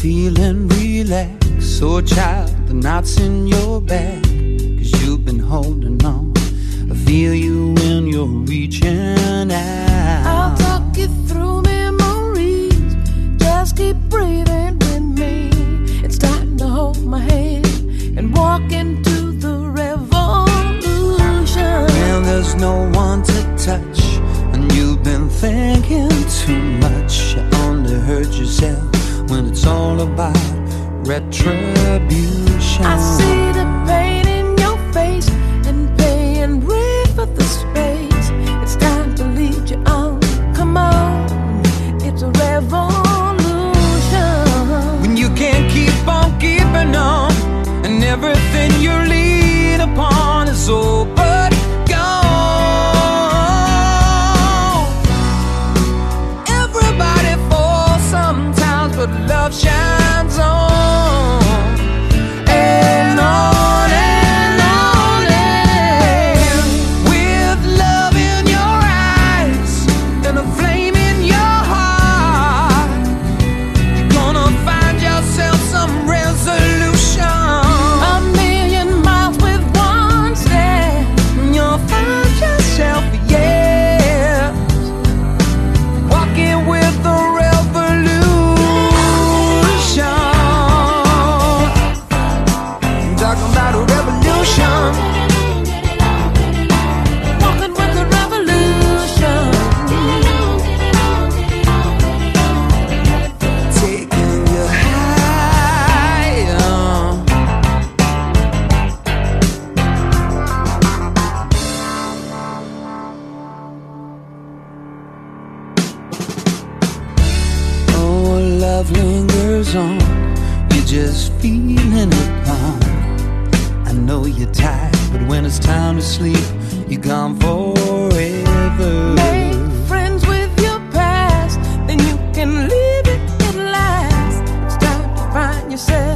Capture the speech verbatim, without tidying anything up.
feeling relaxed. So child, the knots in your back, 'cause you've been holding on. I feel you when you're reaching out. I'll talk you through memories. Just keep breathing with me. It's time to hold my hand and walk into the revolution. Well, there's no one to touch, and you've been thinking too much. You only hurt yourself when it's all about retribution. I see the pain in your face and paying rent for the space. It's time to lead you on. Come on, it's a revolution. When you can't keep on keeping on, and everything you lean upon is all but gone. Everybody falls sometimes, but love shines on. And on and on and with love in your eyes and a flame in your heart, you're gonna find yourself some resolution. A million miles with one step, And you'll find yourself, yeah, walking with the revolution. I'm talking about a revolution. walking with the revolution. Taking you higher. Oh, love lingers on. You're just feeling it on. I know you're tired, but when it's time to sleep, you're gone forever. Make friends with your past, then you can live it at last. It's time to find yourself